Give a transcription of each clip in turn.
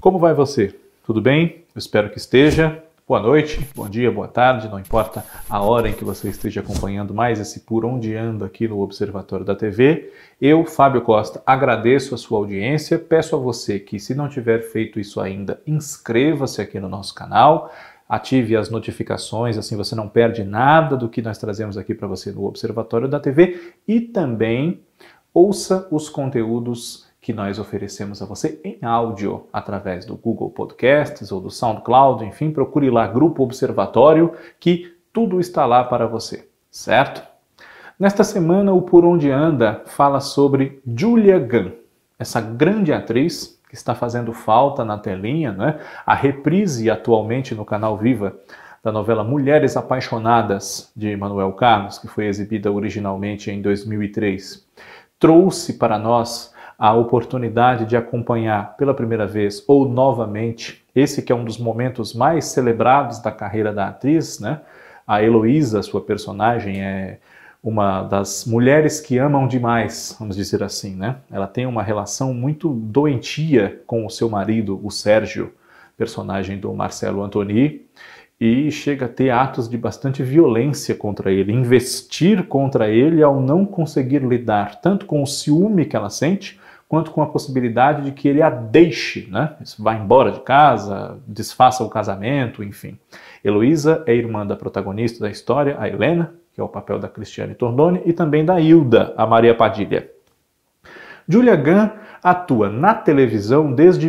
Como vai você? Tudo bem? Eu espero que esteja. Boa noite, bom dia, boa tarde, não importa a hora em que você esteja acompanhando mais esse Por Onde Ando aqui no Observatório da TV. Eu, Fábio Costa, agradeço a sua audiência, peço a você que, se não tiver feito isso ainda, inscreva-se aqui no nosso canal, ative as notificações, assim você não perde nada do que nós trazemos aqui para você no Observatório da TV e também ouça os conteúdos que nós oferecemos a você em áudio através do Google Podcasts ou do SoundCloud, enfim, procure lá Grupo Observatório que tudo está lá para você, certo? Nesta semana o Por Onde Anda fala sobre Julia Gunn, essa grande atriz que está fazendo falta na telinha, né? A reprise atualmente no canal Viva da novela Mulheres Apaixonadas de Manuel Carlos, que foi exibida originalmente em 2003, trouxe para nós a oportunidade de acompanhar pela primeira vez ou novamente esse que é um dos momentos mais celebrados da carreira da atriz, né? A Heloísa, sua personagem, é uma das mulheres que amam demais, vamos dizer assim, né? Ela tem uma relação muito doentia com o seu marido, o Sérgio, personagem do Marcelo Antony, e chega a ter atos de bastante violência contra ele, investir contra ele ao não conseguir lidar tanto com o ciúme que ela sente, quanto com a possibilidade de que ele a deixe, né? Vá embora de casa, desfaça o casamento, enfim. Heloísa é irmã da protagonista da história, a Helena, que é o papel da Cristiane Torlone, e também da Hilda, a Maria Padilha. Julia Gunn atua na televisão desde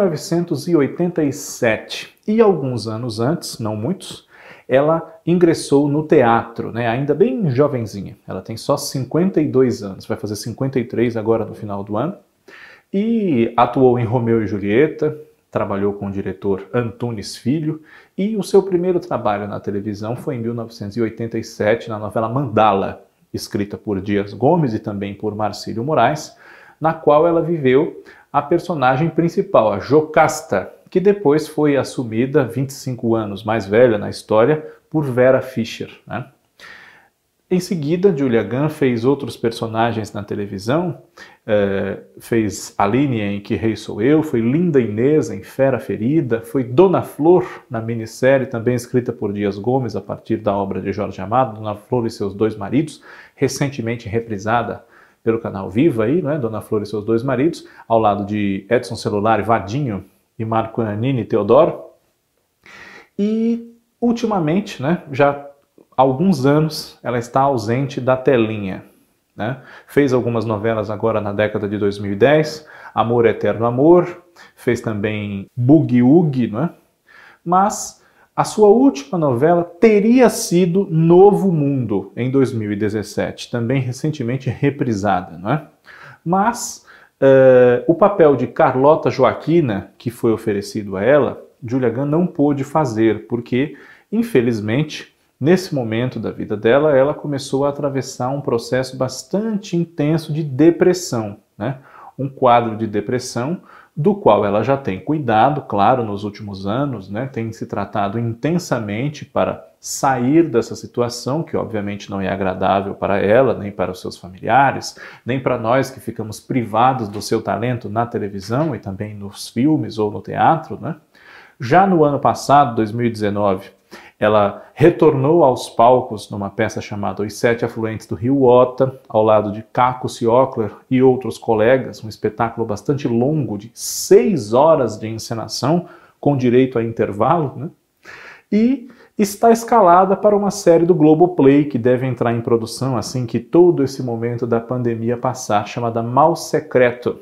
1987 e alguns anos antes, não muitos, ela ingressou no teatro, né, ainda bem jovenzinha. Ela tem só 52 anos, vai fazer 53 agora no final do ano, e atuou em Romeu e Julieta, trabalhou com o diretor Antunes Filho, e o seu primeiro trabalho na televisão foi em 1987, na novela Mandala, escrita por Dias Gomes e também por Marcílio Moraes, na qual ela viveu a personagem principal, a Jocasta, que depois foi assumida, 25 anos mais velha na história, por Vera Fischer, né? Em seguida, Julia Gunn fez outros personagens na televisão, fez Aline em Que Rei Sou Eu, foi Linda Inês em Fera Ferida, foi Dona Flor na minissérie, também escrita por Dias Gomes a partir da obra de Jorge Amado, Dona Flor e Seus Dois Maridos, recentemente reprisada pelo canal Viva, aí, né? Dona Flor e Seus Dois Maridos, ao lado de Edson Celular, Vadinho e Marco Nanini Teodoro. E, ultimamente, né, já há alguns anos, ela está ausente da telinha, né? Fez algumas novelas agora na década de 2010, Amor Eterno Amor, fez também Boogie Woogie, né? Mas a sua última novela teria sido Novo Mundo, em 2017, também recentemente reprisada, né? Mas o papel de Carlota Joaquina, que foi oferecido a ela, Julia Gunn não pôde fazer, porque, infelizmente, nesse momento da vida dela, ela começou a atravessar um processo bastante intenso de depressão, né? Um quadro de depressão do qual ela já tem cuidado, claro, nos últimos anos, né? Tem se tratado intensamente para sair dessa situação, que obviamente não é agradável para ela, nem para os seus familiares, nem para nós que ficamos privados do seu talento na televisão e também nos filmes ou no teatro, né? Já no ano passado, 2019, ela retornou aos palcos numa peça chamada Os Sete Afluentes do Rio Ota, ao lado de Caco Ciocler e outros colegas, um espetáculo bastante longo, de 6 horas de encenação, com direito a intervalo, né? E está escalada para uma série do Globoplay, que deve entrar em produção assim que todo esse momento da pandemia passar, chamada Mal Secreto.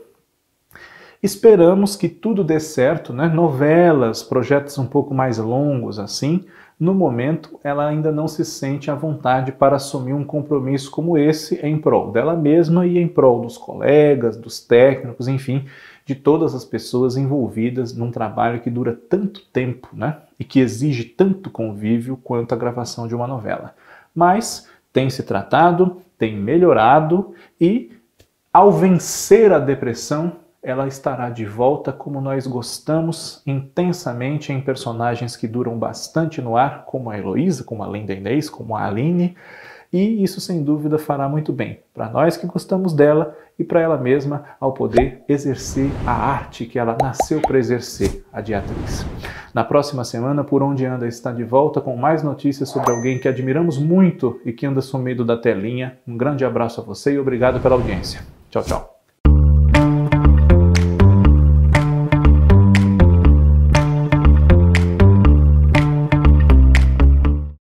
Esperamos que tudo dê certo, né? Novelas, projetos um pouco mais longos assim. No momento, ela ainda não se sente à vontade para assumir um compromisso como esse em prol dela mesma e em prol dos colegas, dos técnicos, enfim, de todas as pessoas envolvidas num trabalho que dura tanto tempo, né? E que exige tanto convívio quanto a gravação de uma novela. Mas tem se tratado, tem melhorado e, ao vencer a depressão, ela estará de volta como nós gostamos, intensamente em personagens que duram bastante no ar, como a Heloísa, como a Linda Inês, como a Aline, e isso sem dúvida fará muito bem para nós que gostamos dela e para ela mesma ao poder exercer a arte que ela nasceu para exercer, a de atriz. Na próxima semana, Por Onde Anda está de volta com mais notícias sobre alguém que admiramos muito e que anda sumido da telinha. Um grande abraço a você e obrigado pela audiência. Tchau, tchau.